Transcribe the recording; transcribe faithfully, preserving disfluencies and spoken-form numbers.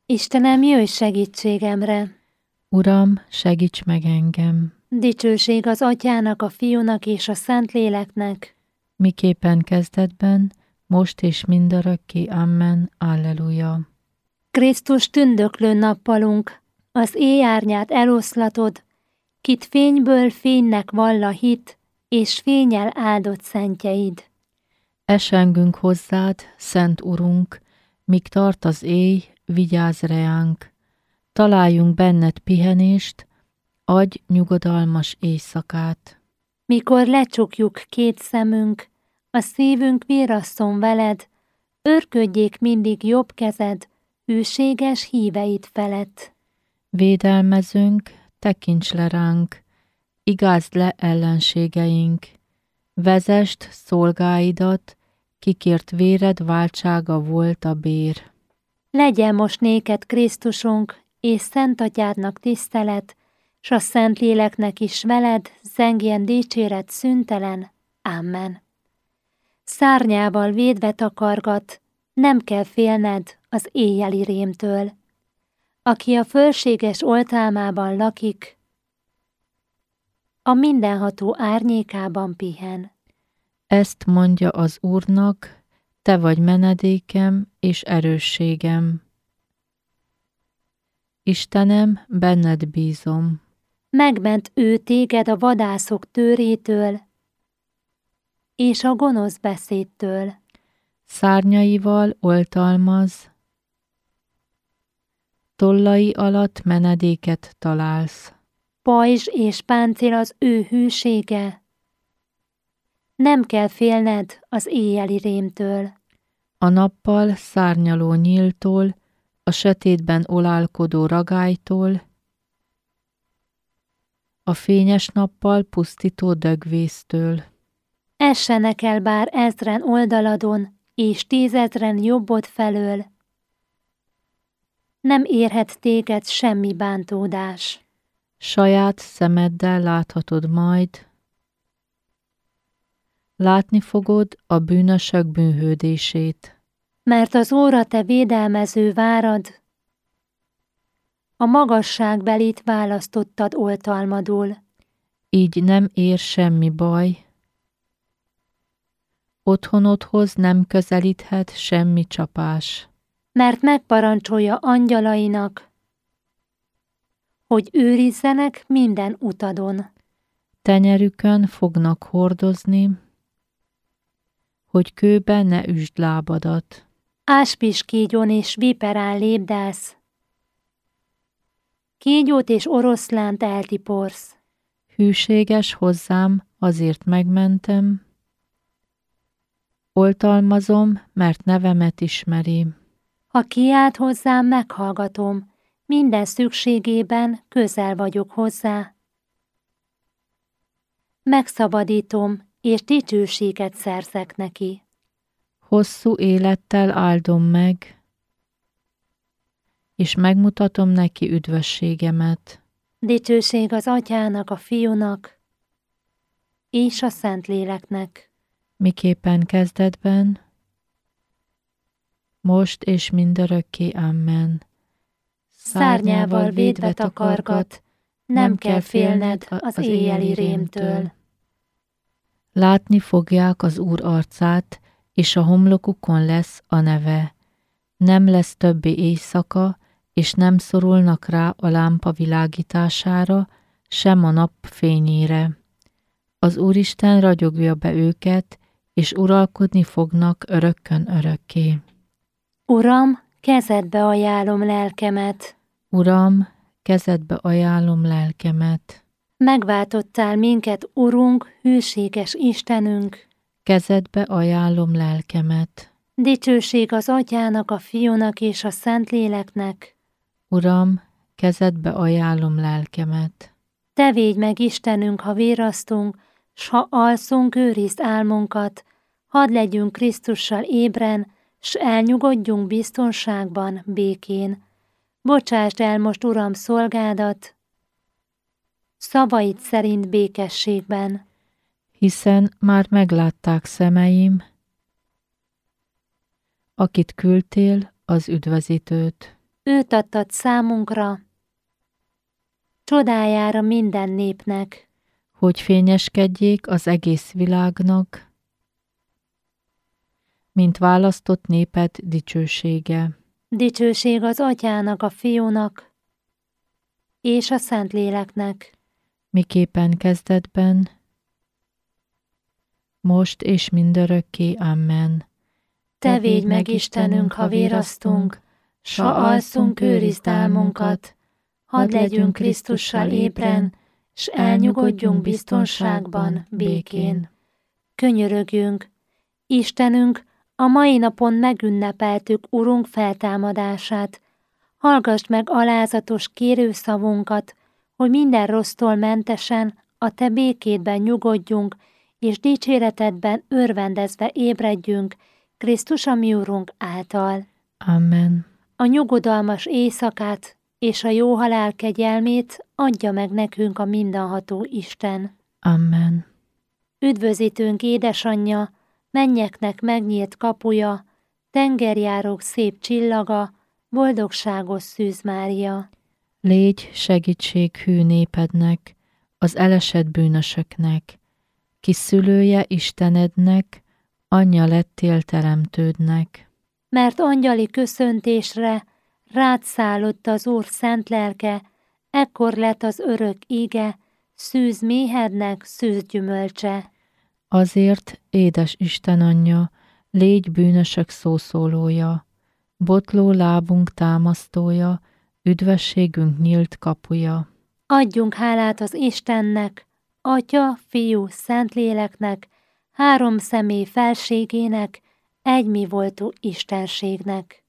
Istenem, jöjj segítségemre! Uram, segíts meg engem! Dicsőség az Atyának, a Fiúnak és a Szentléleknek, miképpen kezdetben, most és mindörökké. Amen. Alleluja. Krisztus tündöklő nappalunk, az éjárnyát eloszlatod, kit fényből fénynek vall a hit, és fénnyel áldott szentjeid. Esengünk hozzád, Szent Urunk, míg tart az éj, vigyázz reánk. Találjunk benned pihenést, adj nyugodalmas éjszakát. Mikor lecsukjuk két szemünk, a szívünk virrasszon veled, őrködjék mindig jobb kezed, hűséges híveid felett. Védelmezünk, tekints le ránk, igázd le ellenségeink. Vezest szolgáidat, kikért véred váltsága volt a bér. Legyen most néked Krisztusunk, és Szent Atyádnak tisztelet, s a Szentléleknek is veled zengjen dicséret szüntelen. Amen. Szárnyával védve takargat, nem kell félned az éjjeli rémtől. Aki a fölséges oltalmában lakik, a mindenható árnyékában pihen. Ezt mondja az Úrnak, te vagy menedékem és erősségem. Istenem, benned bízom. Megment ő téged a vadászok tőrétől, és a gonosz beszédtől. Szárnyaival oltalmaz, tollai alatt menedéket találsz. Pajzs és páncél az ő hűsége, nem kell félned az éjjeli rémtől. A nappal szárnyaló nyíltól, a sötétben olálkodó ragálytól, a fényes nappal pusztító dögvésztől. Essenek el bár ezren oldaladon, és tízezren jobbod felől. Nem érhet téged semmi bántódás. Saját szemeddel láthatod majd, látni fogod a bűnösök bűnhődését. Mert az óra te védelmező várad, a magasságbelit választottad oltalmadul. Így nem ér semmi baj, otthonodhoz nem közelíthet semmi csapás. Mert megparancsolja angyalainak, hogy őrizzenek minden utadon. Tenyerükön fognak hordozni, hogy kőben ne üsd lábadat. Áspiskígyon és viperán lépdelsz, kígyót és oroszlánt eltiporsz. Hűséges hozzám, azért megmentem, oltalmazom, mert nevemet ismeri. Ha kiált hozzám, meghallgatom, minden szükségében közel vagyok hozzá. Megszabadítom, és dicsőséget szerzek neki. Hosszú élettel áldom meg, és megmutatom neki üdvösségemet. Dicsőség az Atyának, a Fiúnak, és a Szentléleknek. Miképpen kezdetben, most és mindörökké. Amen. Szárnyával védve takargat, nem kell félned az éjjeli rémtől. Látni fogják az Úr arcát, és a homlokukon lesz a neve. Nem lesz többé éjszaka, és nem szorulnak rá a lámpa világítására, sem a nap fényére. Az Úristen ragyogja be őket, és uralkodni fognak örökkön örökké. Uram, kezedbe ajánlom lelkemet. Uram, kezedbe ajánlom lelkemet. Megváltottál minket, Urunk, hűséges Istenünk. Kezedbe ajánlom lelkemet. Dicsőség az Atyának, a Fiúnak és a Szentléleknek. Uram, kezedbe ajánlom lelkemet. Te védj meg, Istenünk, ha virrasztunk, s ha alszunk, őrizd álmunkat, hadd legyünk Krisztussal ébren, s elnyugodjunk biztonságban, békén. Bocsásd el most, Uram, szolgádat, szavaid szerint békességben. Hiszen már meglátták szemeim, akit küldtél, az üdvözítőt. őt adtad számunkra, csodájára minden népnek, hogy fényeskedjék az egész világnak, mint választott néped dicsősége. Dicsőség az Atyának, a Fiúnak és a Szentléleknek, miképpen kezdetben, most és mindörökké. Amen. Te védj meg, Istenünk, ha vérasztunk, s ha alszunk, őrizd álmunkat, hadd legyünk Krisztussal ébren, s elnyugodjunk biztonságban, békén. Könyörögjünk, Istenünk, a mai napon megünnepeltük Urunk feltámadását. Hallgass meg alázatos kérőszavunkat, hogy minden rossztól mentesen a Te békédben nyugodjunk, és dicséretedben örvendezve ébredjünk Krisztus a mi Urunk által. Amen. A nyugodalmas éjszakát és a jó halál kegyelmét adja meg nekünk a mindenható Isten. Amen. Üdvözítőnk édesanyja, mennyeknek megnyílt kapuja, tengerjárók szép csillaga, boldogságos Szűz Mária. Légy segítség hű népednek, az elesett bűnösöknek, ki szülője Istenednek, anyja lettél teremtődnek. Mert angyali köszöntésre rád szállott az Úr szent lelke, ekkor lett az örök íge, szűz méhednek szűz gyümölcse. Azért, édes Isten anyja, légy bűnösök szószólója, botló lábunk támasztója, üdvességünk nyílt kapuja. Adjunk hálát az Istennek, Atya, Fiú, Szentléleknek, három személy felségének, egy mi voltú Istenségnek.